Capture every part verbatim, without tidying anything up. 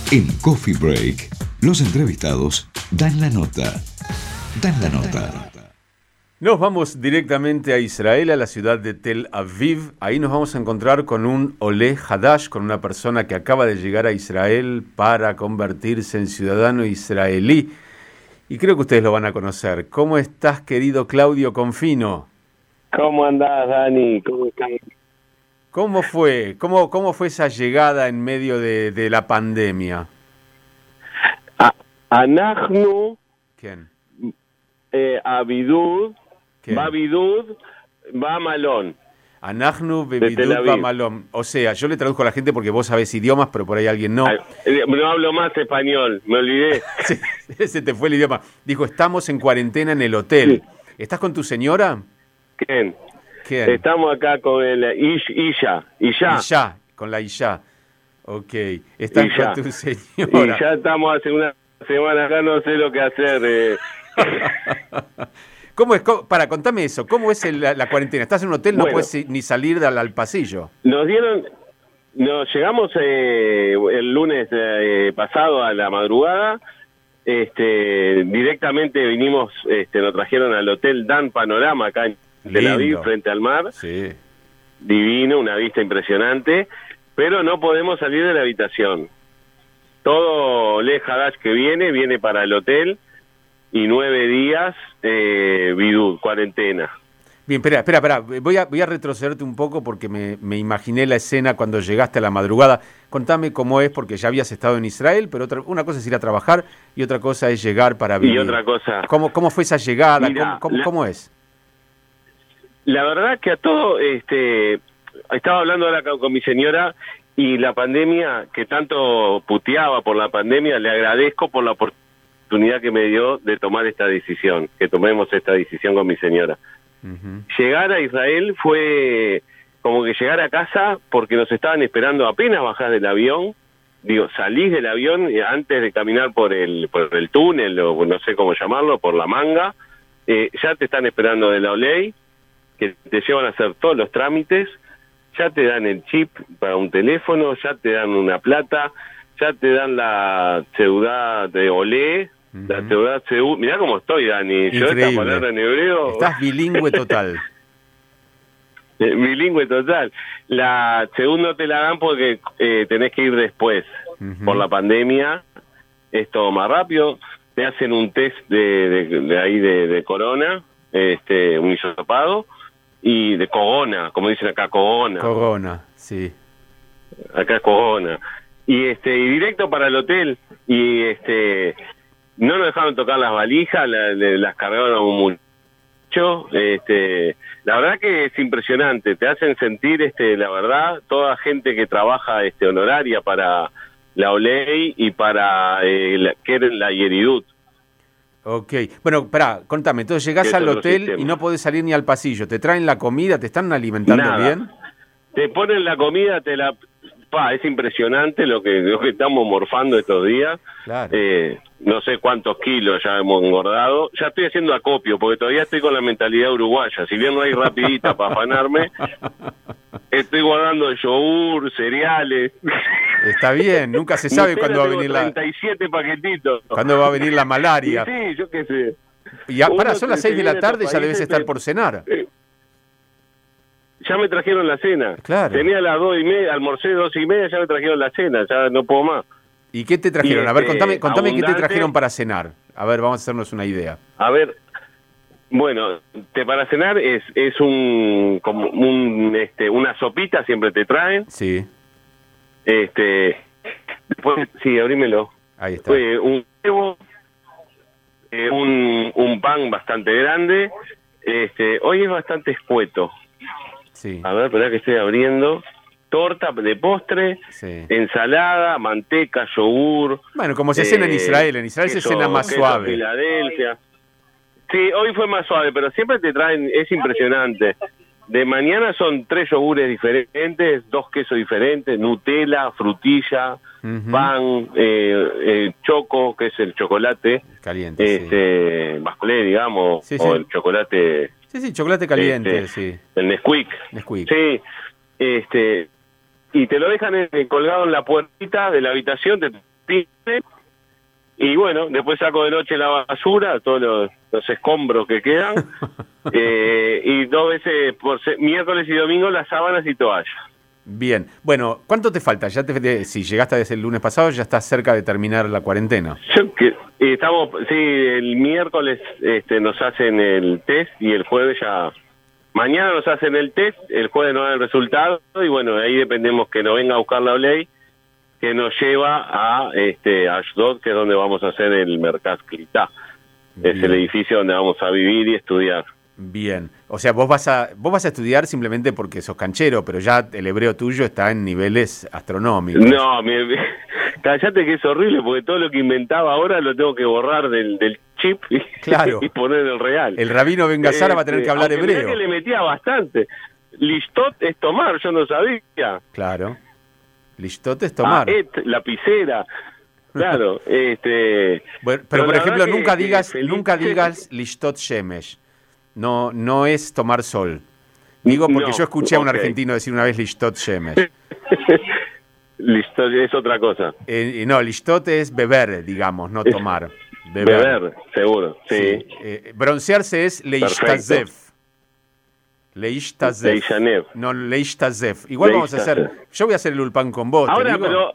En Coffee Break, los entrevistados dan la nota. Dan la nota. Nos vamos directamente a Israel, a la ciudad de Tel Aviv. Ahí nos vamos a encontrar con un Oleh Hadash, con una persona que acaba de llegar a Israel para convertirse en ciudadano israelí. Y creo que ustedes lo van a conocer. ¿Cómo estás, querido Claudio Confino? ¿Cómo andás, Dani? ¿Cómo estás? ¿Cómo fue? ¿Cómo, cómo fue esa llegada en medio de, de la pandemia? Anachnu, ¿Quién? eh, Abidud, ¿Quién? va Bidud, va Malón. Anachnu De Tel bebidut Aviv. bamalom. O sea, yo le traduzco a la gente porque vos sabés idiomas, pero por ahí alguien no. Ah, eh, No hablo más español, me olvidé. Sí, ese te fue el idioma. Dijo, estamos en cuarentena en el hotel. ¿Estás con tu señora? ¿Quién? ¿Quién? Estamos acá con el Ish, Isha, Isha. Isha, con la Isha. Ok, estás Isha. con tu Y señora. ya estamos hace una semana acá, no sé lo que hacer. Eh. ¿Cómo es? ¿Cómo- para, contame eso. ¿Cómo es el- la, la cuarentena? ¿Estás en un hotel? No Bueno. puedes ni salir al, al pasillo. Nos dieron, nos llegamos eh, el lunes eh, pasado a la madrugada. Este, directamente vinimos, este, nos trajeron al hotel Dan Panorama acá en Tel Aviv, Lindo. frente al mar. Sí. Divino, una vista impresionante, pero no podemos salir de la habitación. Todo Oleh Hadash que viene, viene para el hotel y nueve días eh, bidú, cuarentena. Bien, espera, espera, espera. Voy a, voy a retrocederte un poco porque me, me imaginé la escena cuando llegaste a la madrugada. Contame cómo es, porque ya habías estado en Israel, pero otra, una cosa es ir a trabajar y otra cosa es llegar para vivir. Y otra cosa, ¿Cómo, cómo fue esa llegada? Mira, ¿Cómo, cómo, la- cómo es? la verdad que a todo, este, estaba hablando ahora con, con mi señora y la pandemia, que tanto puteaba por la pandemia, le agradezco por la oportunidad que me dio de tomar esta decisión, que tomemos esta decisión con mi señora. Ujú. Llegar a Israel fue como que llegar a casa porque nos estaban esperando apenas bajás del avión, digo, salís del avión y antes de caminar por el por el túnel o no sé cómo llamarlo, por la manga, eh, ya te están esperando de la Oley, que te llevan a hacer todos los trámites, ya te dan el chip para un teléfono, ya te dan una plata, ya te dan la ciudad de Olé, Ujú. la ciudad Seúl. Mirá cómo estoy, Dani. Yo esta Increíble. palabra en hebreo... Estás bilingüe total. Eh, bilingüe total. La según no te la dan porque eh, tenés que ir después. Ujú. Por la pandemia es todo más rápido. Te hacen un test de, de, de ahí de, de corona, este, un hisopado, y de cogona, como dicen acá, cogona. Corona, sí. Acá es cogona. Y este, y directo para el hotel. Y este, no nos dejaron tocar las valijas, la- le- las cargaron mucho. Este, la verdad que es impresionante, te hacen sentir, este, la verdad, toda gente que trabaja, este, honoraria para la Oley y para eh, la, que era la Yeridut. Ok. Bueno, pará, contame. Entonces llegás Que es al otro hotel sistema. y no podés salir ni al pasillo. ¿Te traen la comida? ¿Te están alimentando Nada. bien? Te ponen la comida, te la... Pa, es impresionante lo que, lo que estamos morfando estos días. Claro. Eh, no sé cuántos kilos ya hemos engordado. Ya estoy haciendo acopio, porque todavía estoy con la mentalidad uruguaya. Si bien no hay rapidita para afanarme, estoy guardando yogur, cereales. Está bien, nunca se sabe Nutella cuándo va a tengo venir la, treinta y siete paquetitos. cuándo va a venir la Y malaria. sí, yo qué sé. Y ya, pará, Uno son las se seis de la viene a tarde, estos ya debes países, estar te- por cenar. Eh, ya me trajeron la cena. Claro. Tenía las dos y media, almorcé dos y media, ya me trajeron la cena, ya no puedo más. ¿Y qué te trajeron? Y A ver, este, contame, contame qué te abundante. trajeron para cenar. A ver, vamos a hacernos una idea. A ver, bueno, te para cenar es es un como un este una sopita siempre te traen, Sí, este después sí, abrímelo. ahí está. Fue un huevo, eh, un un pan bastante grande, este hoy es bastante escueto. Sí, A ver, espera que estoy abriendo. Torta de postre, sí. ensalada, manteca, yogur. Bueno, como se cena en eh, Israel. En Israel se queso- cena más queso suave. Filadelfia. Sí, hoy fue más suave, pero siempre te traen, es impresionante. De mañana son tres yogures diferentes, dos quesos diferentes, Nutella, frutilla, Ujú. pan, eh, eh, choco, que es el chocolate, Caliente, sí. este, basculé, digamos, Sí, sí. o el chocolate, Sí, sí, chocolate caliente, este, sí. el Nesquik. Nesquik. Sí, este, y te lo dejan en- colgado en la puertita de la habitación, te y bueno, después saco de noche la basura, todos los, los escombros que quedan, eh, y dos veces por se- miércoles y domingo las sábanas y toallas. Bien. Bueno, ¿cuánto te falta? Ya te, si llegaste desde el lunes pasado, ya estás cerca de terminar la cuarentena. Yo que, eh, estamos, sí, el miércoles este, nos hacen el test y el jueves ya... Mañana nos hacen el test, el jueves nos dan el resultado y bueno, ahí dependemos que nos venga a buscar la ley que nos lleva a este Ashdod, que es donde vamos a hacer el Merkaz Klitá. Es el edificio donde vamos a vivir y estudiar. Bien. O sea, vos vas a vos vas a estudiar simplemente porque sos canchero, pero ya el hebreo tuyo está en niveles astronómicos. No, mi, cállate que es horrible, porque todo lo que inventaba ahora lo tengo que borrar del, del chip y, Claro. y poner en el real. El rabino Ben Gazzara va a tener que hablar Aunque mirá hebreo. que le metía bastante. Listot es tomar, yo no sabía. Claro. Lishtot es tomar. Ah, et, lapicera. Claro, este... Bueno, pero, la por ejemplo, verdad que- nunca que digas feliz- nunca digas Lishtot Shemesh. No, no es tomar sol. Digo porque No, yo escuché a un ok. argentino decir una vez Lishtot Shemesh. Listot es otra cosa. Eh, y no, Lishtot es beber, digamos, no tomar. Beber. Beber, seguro, sí. Sí. Eh, broncearse es Leishtazef. Leishtazef. Leishanev. No, Leishtazef. Igual vamos a hacer. Leishtazef. Yo voy a hacer el ulpan con vos. ¿te Ahora, digo? pero...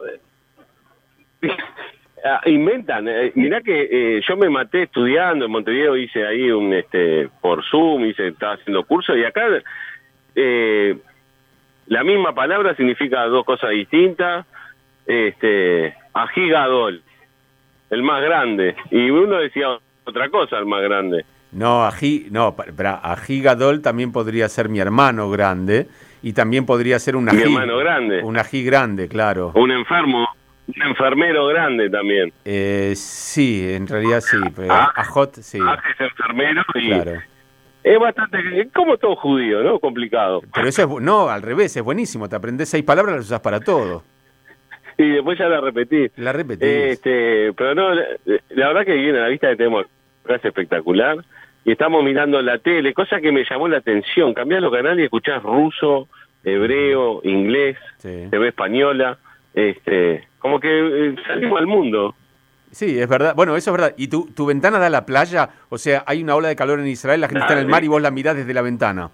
ah, inventan. Eh, mirá que eh, yo me maté estudiando en Montevideo, hice ahí un este por Zoom, hice, estaba haciendo cursos, y acá eh, la misma palabra significa dos cosas distintas. Este, Ajigadol, el más grande, y uno decía otra cosa, el más grande. No, ají, no, para ají gadol también podría ser mi hermano grande y también podría ser un ají. Mi hermano grande. Un ají grande, claro. Un enfermo, un enfermero grande también. Eh, sí, en realidad sí. Pero Ah, ajot, sí. Aj es enfermero y Claro. es bastante, es como todo judío, ¿no? Complicado. Pero eso es, bu- no, al revés, es buenísimo. Te aprendés seis palabras, las usás para todo. Y después ya la repetí. La repetís. Este, pero no, la, la verdad que viene la vista que tenemos acá es espectacular. Y estamos mirando la tele, cosa que me llamó la atención. Cambiás los canales y escuchás ruso, hebreo, inglés, Sí. T V española. Este, como que eh, salimos al mundo. Sí, es verdad. Bueno, eso es verdad. ¿Y tu, tu ventana da a la playa? O sea, hay una ola de calor en Israel, la gente está en el mar y vos la mirás desde la ventana.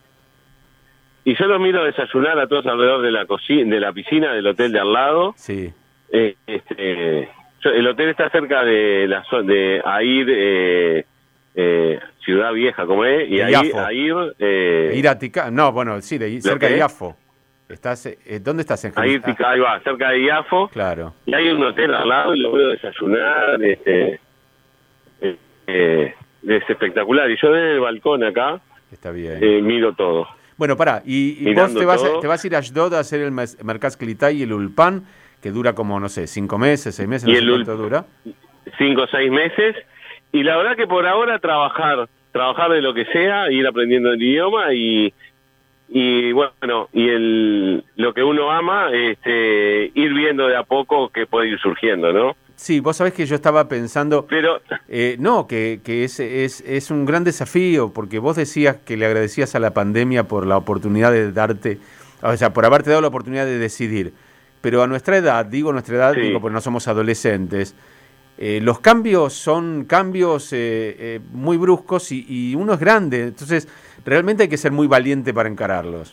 Y yo los miro desayunar a todos alrededor de la cocina, de la piscina del hotel de al lado. Sí. Eh, este, yo- el hotel está cerca de la zona de Air, eh, eh, Ciudad Vieja, como es, y De ahí Yafo. Air, eh, Ir a Tica- No, bueno, sí, de, cerca qué? de Iafo. Estás, eh, ¿Dónde estás en Air, Jericó? Tica- ahí va, cerca de Yafo. Claro. Y hay un hotel al lado y lo veo desayunar, este, eh, eh, es espectacular. Y yo desde el balcón acá Está bien. eh, miro todo. Bueno, pará, y, y vos Mirando te vas, a, todo. te vas a ir a Ashdod a hacer el mes- Merkaz Klitá y el Ulpan, que dura como, no sé, cinco meses, seis meses, no Y sé el cuánto Ul- dura. Cinco o seis meses. Y la verdad que por ahora trabajar, trabajar de lo que sea, ir aprendiendo el idioma y, y bueno, y el lo que uno ama, este, ir viendo de a poco que puede ir surgiendo, ¿no? Sí, vos sabés que yo estaba pensando, Pero eh, no, que, que es, es, es un gran desafío, porque vos decías que le agradecías a la pandemia por la oportunidad de darte, o sea, por haberte dado la oportunidad de decidir. Pero a nuestra edad, digo nuestra edad, Sí. digo porque no somos adolescentes, eh, los cambios son cambios eh, eh, muy bruscos y, y uno es grande, entonces realmente hay que ser muy valiente para encararlos.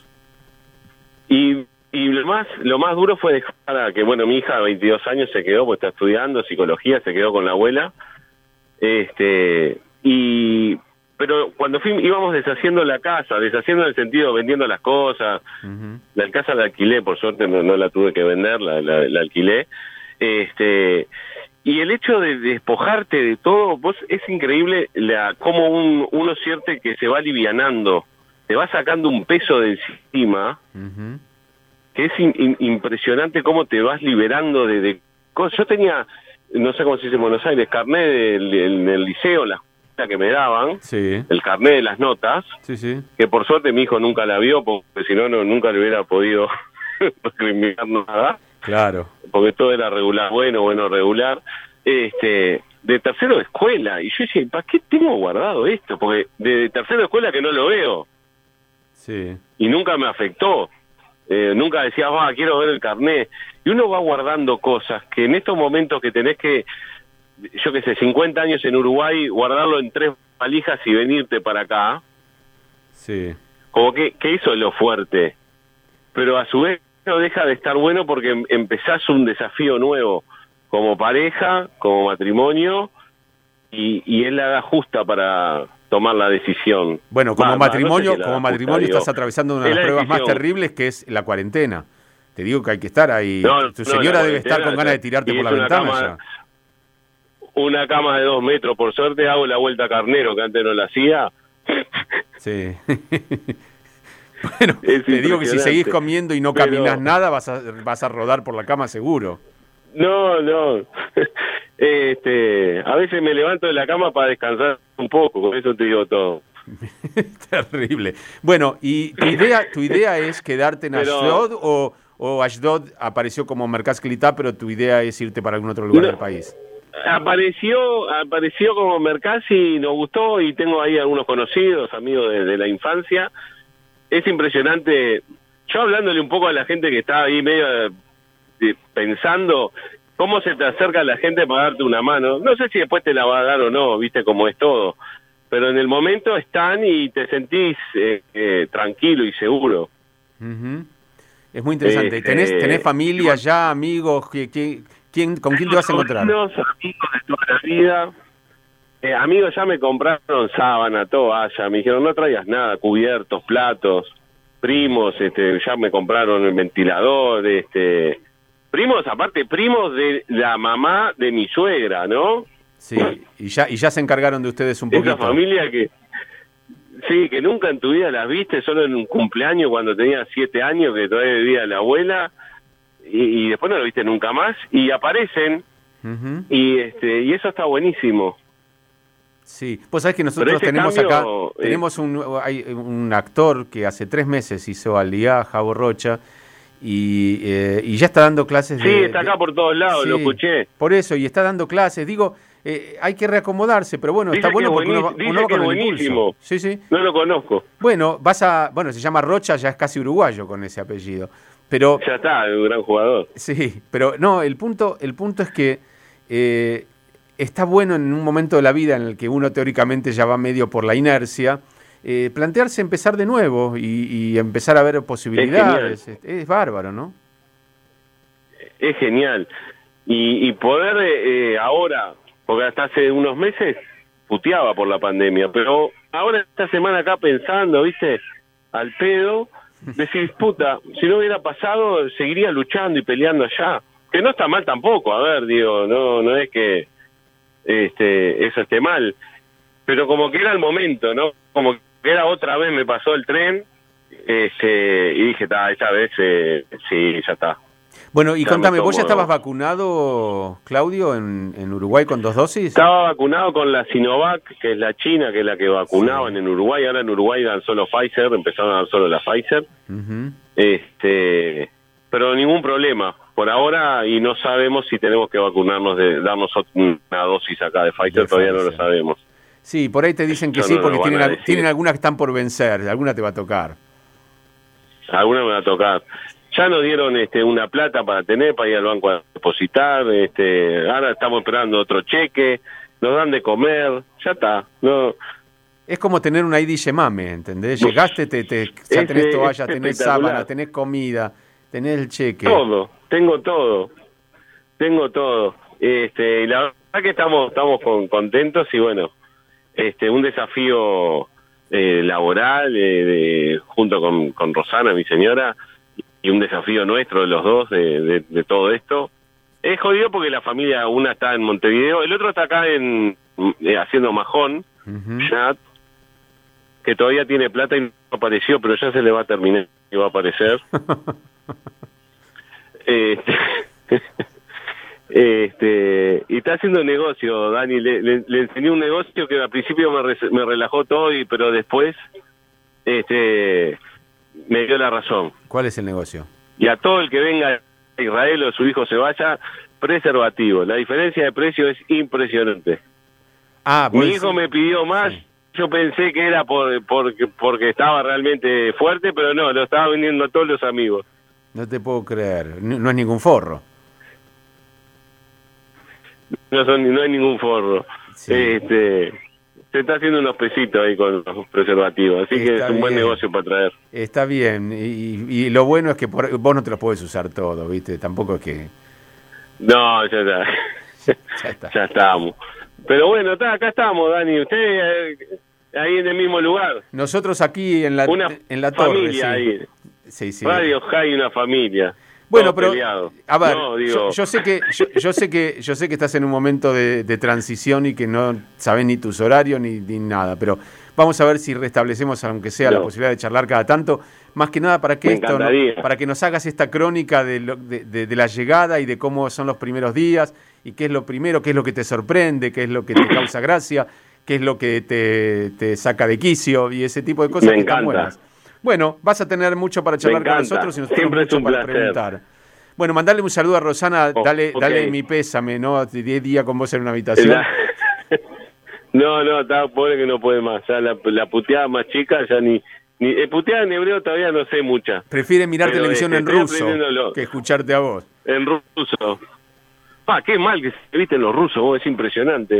Y, y lo más lo más duro fue dejar a que, bueno, mi hija de veintidós años se quedó, pues está estudiando psicología, se quedó con la abuela. Este y Pero cuando fui, íbamos deshaciendo la casa, deshaciendo en el sentido, vendiendo las cosas. Uh-huh. La casa la alquilé, por suerte no, no la tuve que vender, la, la, la alquilé. Este Y el hecho de despojarte de todo, vos es increíble la cómo un, uno siente que se va alivianando, te va sacando un peso de encima, Uh-huh. que es in, in, impresionante cómo te vas liberando de, de cosas. Yo tenía, no sé cómo se dice en Buenos Aires, carnet del, del, del liceo, la que me daban, Sí, el carnet de las notas, sí, sí. que por suerte mi hijo nunca la vio, porque si no, no nunca le hubiera podido recriminar nada, Claro. porque todo era regular, bueno, bueno, regular, este de tercero de escuela, y yo decía, ¿para qué tengo guardado esto? Porque de tercero de escuela que no lo veo, Sí. y nunca me afectó, Eh, nunca decías, va, quiero ver el carnet. Y uno va guardando cosas que en estos momentos que tenés que, yo qué sé, cincuenta años en Uruguay, guardarlo en tres valijas y venirte para acá. Sí. Como que, que eso es lo fuerte. Pero a su vez no deja de estar bueno porque em- empezás un desafío nuevo, como pareja, como matrimonio, y, y es la edad justa para tomar la decisión. Bueno, como Va, va, matrimonio, no sé si es la como edad matrimonio justa, estás digo, atravesando una de es las la pruebas más decisión. terribles, que es la cuarentena. Te digo que hay que estar ahí. No, Tu no, señora la debe estar con cuarentena, ganas de tirarte y por la es una ventana cama- ya. Una cama de dos metros, por suerte hago la vuelta carnero, que antes no la hacía. Sí. Bueno, Es te digo que si seguís impresionante. comiendo y no Pero- caminás nada, vas a, vas a rodar por la cama seguro. No, no. Este, a veces me levanto de la cama para descansar un poco, con eso te digo todo. Terrible. Bueno, ¿y tu idea, tu idea es quedarte en Pero- Ashdod o, o Ashdod apareció como Merkaz Klitá, pero tu idea es irte para algún otro lugar No. del país? Apareció, apareció como Mercasi, nos gustó y tengo ahí algunos conocidos, amigos de, de la infancia. Es impresionante. Yo hablándole un poco a la gente que está ahí medio eh, pensando cómo se te acerca la gente para darte una mano. No sé si después te la va a dar o no, viste cómo es todo. Pero en el momento están y te sentís eh, eh, tranquilo y seguro. Ujú. Es muy interesante. Este, ¿Tenés, tenés familia ya, amigos? ¿Qui- qui- quién, ¿Con quién te vas a encontrar? Sobrinos, amigos de toda la vida. Eh, amigos ya me compraron sábana, toalla, me dijeron no traigas nada, cubiertos, platos. Primos, este, ya me compraron el ventilador, este, primos, aparte primos de la mamá de mi suegra, ¿no? Sí, y ya, y ya se encargaron de ustedes un Esa poquito. familia que, sí, que nunca en tu vida las viste, solo en un cumpleaños cuando tenía siete años, que todavía vivía la abuela, y, y después no lo viste nunca más, y aparecen, Ujú. y este, y eso está buenísimo. Sí, pues sabés que nosotros ese tenemos cambio, acá, eh, tenemos un, hay un actor que hace tres meses hizo Aliyah, Javo Rocha, y, eh, y ya está dando clases Sí, de... está de- acá por todos lados, Sí, lo escuché. Por eso, y está dando clases. Digo, eh, hay que reacomodarse, pero bueno, Dice está bueno que porque uno va, buenísimo, dice uno va que con el buenísimo. impulso. Sí, sí. No lo conozco. Bueno, vas a... Bueno, se llama Rocha, ya es casi uruguayo con ese apellido. Pero... Ya está, un gran jugador. Sí, pero no, el punto, el punto es que eh, está bueno en un momento de la vida en el que uno teóricamente ya va medio por la inercia, eh, plantearse empezar de nuevo y, y empezar a ver posibilidades. Es, es bárbaro, ¿no? Es genial. Y, y poder eh, ahora, porque hasta hace unos meses puteaba por la pandemia, pero ahora esta semana acá pensando, viste, al pedo, decir, puta, si no hubiera pasado, seguiría luchando y peleando allá. Que no está mal tampoco, a ver, digo, no no es que este eso esté mal, pero como que era el momento, ¿no? Como que era otra vez, me pasó el tren, este, y dije, ta, esta vez eh, sí, ya está. Bueno, y Ya contame, me ¿vos ya tomo- estabas vacunado, Claudio, en, en Uruguay con dos dosis? Estaba vacunado con la Sinovac, que es la china, que es la que vacunaban en Uruguay. Ahora en Uruguay dan solo Pfizer, empezaron a dar solo la Pfizer. Ujú. Este, pero ningún problema por ahora, y no sabemos si tenemos que vacunarnos, de darnos una dosis acá de Pfizer, De todavía no lo Pfizer. sabemos. Sí, por ahí te dicen que Eso sí, no lo porque van tienen, a al- decir. tienen algunas que están por vencer, alguna te va a tocar. Alguna me va a tocar. Ya nos dieron este una plata para tener, para ir al banco a depositar, este, ahora estamos esperando otro cheque, nos dan de comer, ya está, no. Es como tener un I D Yemame, ¿entendés? Llegaste, te, te, ya Es, tenés eh, toalla, es tenés espectacular. sábana, tenés comida, tenés el cheque. Todo, tengo todo, tengo todo. Este, y la verdad que estamos estamos con, contentos y bueno, este, un desafío eh, laboral eh, de, junto con, con Rosana, mi señora, y un desafío nuestro de los dos de, de, de todo esto. Es jodido porque la familia, una está en Montevideo, el otro está acá en eh, haciendo Majón, Ujú. ya, que todavía tiene plata y no apareció, pero ya se le va a terminar y va a aparecer. Este, este, y está haciendo negocio, Dani. Le, le, le enseñé un negocio que al principio me, re, me relajó todo, y pero después este, me dio la razón. ¿Cuál es el negocio? Y a todo el que venga a Israel o su hijo se vaya, preservativo. La diferencia de precio es impresionante. Ah, Mi vos hijo decís- me pidió más. Sí. Yo pensé que era por, por porque estaba realmente fuerte, pero no, lo estaba vendiendo a todos los amigos. No te puedo creer. No, no es ningún forro. No, son, no hay ningún forro. Sí. Este, se está haciendo unos pesitos ahí con los preservativos, así está que es un bien. Buen negocio para traer. Está bien, y, y lo bueno es que por, vos no te los podés usar todos, ¿viste? Tampoco es que... No, ya está. ya, está. ya estamos. Pero bueno, está, acá estamos, Dani. Usted eh, ahí en el mismo lugar. Nosotros aquí en la, una en la torre. Familia sí. ahí. Sí, sí. Radio High, una familia. Bueno, pero a ver, no, digo... yo, yo sé que yo, yo sé que yo sé que estás en un momento de, de transición y que no sabes ni tus horarios ni, ni nada, pero vamos a ver si restablecemos, aunque sea no. la posibilidad de charlar cada tanto, más que nada para que Me esto, ¿no? para que nos hagas esta crónica de, lo, de, de, de la llegada y de cómo son los primeros días y qué es lo primero, qué es lo que te sorprende, qué es lo que te causa gracia, qué es lo que te, te saca de quicio y ese tipo de cosas Me que encanta. están buenas. Bueno, vas a tener mucho para charlar con nosotros y nosotros Siempre mucho es un para placer. preguntar. Bueno, mandale un saludo a Rosana, oh, dale, okay. dale mi pésame, ¿no? diez días con vos en una habitación. La... no, no, está pobre que no puede más. Ya la, la puteada más chica ya ni... ni eh, puteada en hebreo todavía no sé mucha. Prefiere mirar Pero televisión este, en ruso que escucharte a vos. En ruso. Pa, qué mal que se visten los rusos, vos, es impresionante.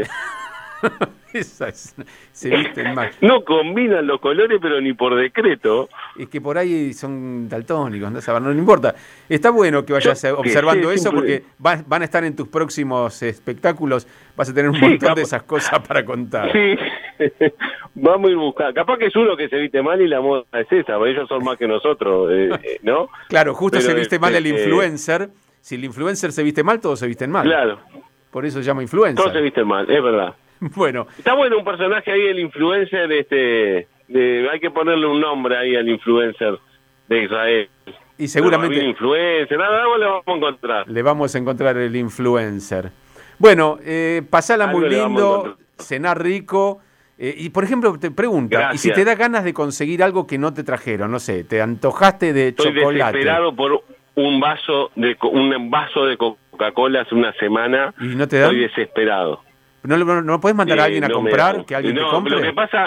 Esa es, se visten mal. No combinan los colores, pero ni por decreto. Es que por ahí son daltónicos, no, no, no importa. Está bueno que vayas Yo, observando que eso siempre... porque va, van a estar en tus próximos espectáculos, vas a tener un sí, montón capaz... de esas cosas para contar. Sí, vamos a ir buscando. Capaz que es uno que se viste mal y la moda es esa, porque ellos son más que nosotros, eh, ¿no? Claro, justo pero se viste este, mal el influencer. Eh... Si el influencer se viste mal, todos se visten mal. Claro. Por eso se llama influencer. Todos se visten mal, es verdad. Bueno. Está bueno un personaje ahí, el influencer, este, de, hay que ponerle un nombre ahí al influencer de Israel. Y seguramente... El influencer, nada, algo le vamos a encontrar. Le vamos a encontrar el influencer. Bueno, eh, pasala algo muy lindo, cenar rico. Eh, y por ejemplo, te pregunta, Gracias. ¿y si te da ganas de conseguir algo que no te trajeron? No sé, te antojaste de Estoy chocolate. Estoy desesperado por un vaso de un vaso de Coca-Cola hace una semana. ¿Y no te dan? Estoy desesperado. ¿No, no, no puedes mandar a alguien eh, a no comprar? ¿Que alguien no, te compre? Lo que pasa,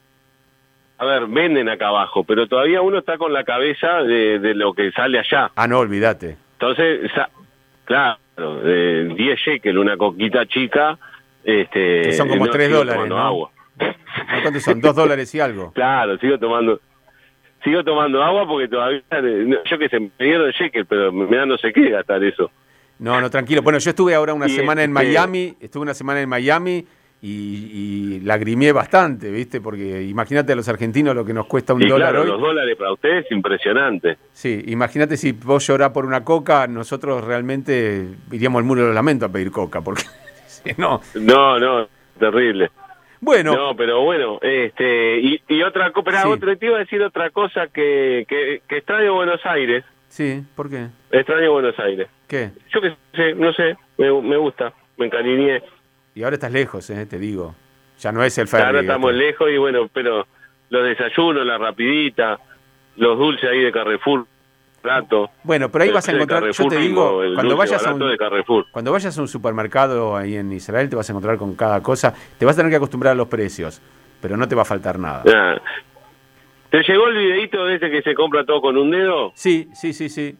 a ver, venden acá abajo, pero todavía uno está con la cabeza de, de lo que sale allá. Ah, no, olvídate. Entonces, claro, de diez shekel, una coquita chica. Este, que son como no, tres dólares, ¿no? Agua. ¿Cuántos son? ¿Dos dólares y algo? Claro, sigo tomando... Sigo tomando agua porque todavía, yo que sé, me dieron shekel, pero me da no sé qué gastar eso. No, no, tranquilo. Bueno, yo estuve ahora una y semana en este... Miami, estuve una semana en Miami y, y lagrimié bastante, ¿viste? Porque imagínate a los argentinos lo que nos cuesta un y dólar claro, hoy. los dólares para ustedes es impresionante. Sí, imagínate si vos llorás por una coca, nosotros realmente iríamos al muro de los lamentos a pedir coca, porque si no... No, no, terrible. Bueno. No, pero bueno, este y, y otra cosa, sí. otra, te iba a decir otra cosa que, que, que extraño Buenos Aires. Sí, ¿por qué? Extraño Buenos Aires. ¿Qué? Yo qué sé, no sé, me, me gusta, me encariñé. Y ahora estás lejos, eh, te digo. Ya no es el ferry. Ahora estamos este. lejos y bueno, pero los desayunos, la rapidita, los dulces ahí de Carrefour, rato. Bueno, pero ahí vas a encontrar, yo te digo, cuando vayas a un, de Carrefour. cuando vayas a un supermercado ahí en Israel te vas a encontrar con cada cosa, te vas a tener que acostumbrar a los precios, pero no te va a faltar nada. Ah. ¿Te llegó el videito de ese que se compra todo con un dedo? Sí, sí, sí, sí.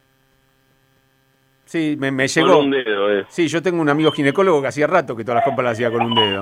Sí, me, me llegó. Con un dedo, eh. Sí, yo tengo un amigo ginecólogo que hacía rato que todas las compras las hacía con un dedo.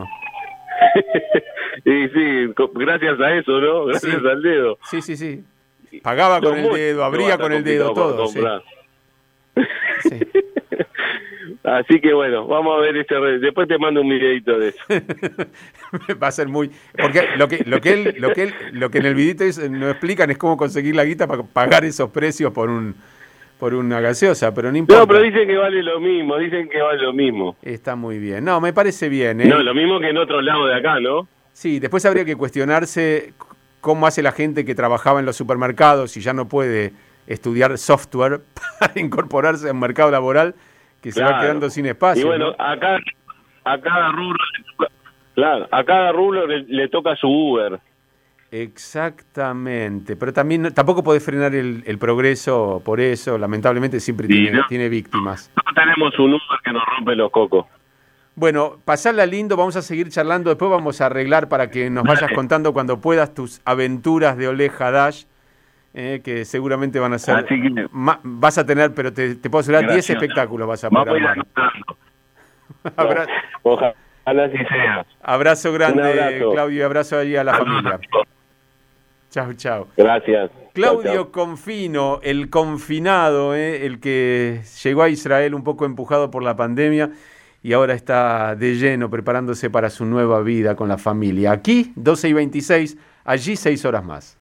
Y sí, gracias a eso, ¿no? Gracias sí. al dedo. Sí, sí, sí. Pagaba con el dedo, abría con el dedo, todo. Sí. Sí. Así que bueno, vamos a ver este. Después te mando un videito de eso. Va a ser muy. Porque lo que, lo que él, lo que él, lo que en el videito es, nos explican es cómo conseguir la guita para pagar esos precios por un, por una gaseosa, pero no importa. No, pero dicen que vale lo mismo, dicen que vale lo mismo. Está muy bien. No, me parece bien, ¿eh? No, lo mismo que en otro lado de acá, ¿no? Sí, después habría que cuestionarse cómo hace la gente que trabajaba en los supermercados y ya no puede estudiar software para incorporarse al mercado laboral, que se claro. va quedando sin espacio. Y bueno, ¿no? acá a cada rubro, claro, a cada rubro le, le toca su Uber. Exactamente, pero también tampoco podés frenar el, el progreso por eso, lamentablemente siempre tiene, no, tiene víctimas. No tenemos un Uber que nos rompe los cocos. Bueno, pasarla lindo, vamos a seguir charlando, después vamos a arreglar para que nos vayas contando cuando puedas tus aventuras de Oleh Hadash. eh, que seguramente van a ser... Así que, ma, vas a tener, pero te, te puedo asegurar, diez espectáculos vas a poder armar. Abra... Ojalá así sea. Abrazo grande, abrazo. Claudio, y abrazo ahí a la familia. Chao, chao. Gracias. Claudio chau, chau. Confino, el confinado, eh, el que llegó a Israel un poco empujado por la pandemia y ahora está de lleno preparándose para su nueva vida con la familia. Aquí, doce y veintiséis, allí seis horas más.